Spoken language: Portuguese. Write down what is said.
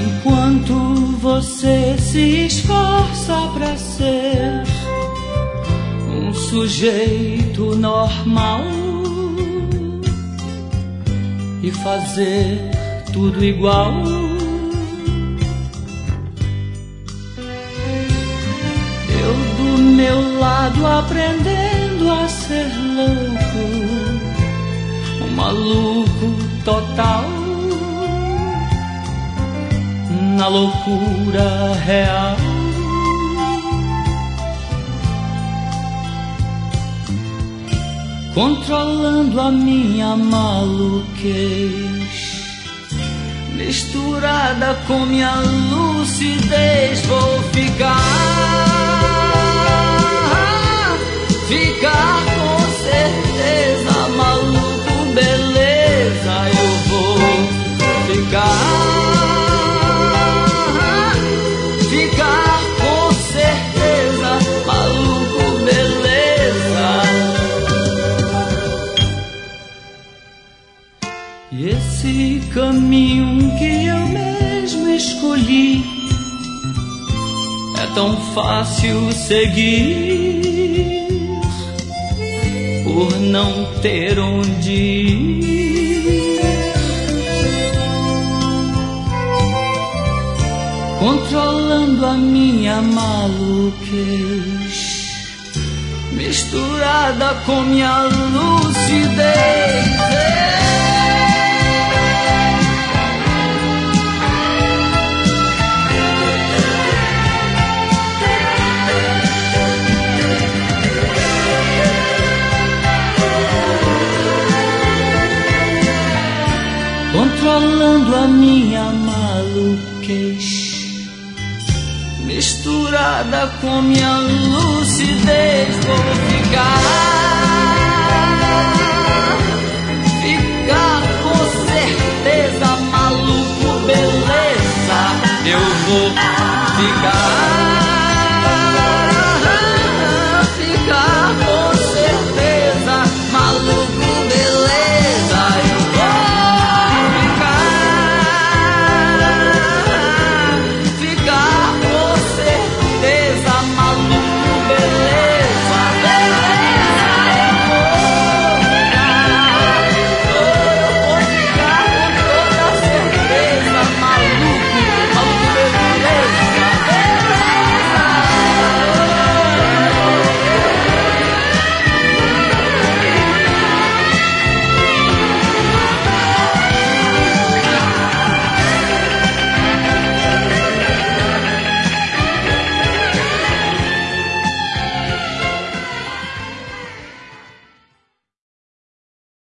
Enquanto você se esforça pra ser um sujeito normal e fazer tudo igual, eu do meu lado aprendendo a ser louco, um maluco total, na loucura real. Controlando a minha maluquez, misturada com minha lucidez, vou ficar com certeza, maluco, beleza, eu vou ficar com certeza, maluco, beleza. E esse caminho que eu mesmo escolhi é tão fácil seguir, por não ter onde ir. Controlando a minha maluquez, misturada com minha lucidez. Controlando a minha maluquez, misturada com minha lucidez, vou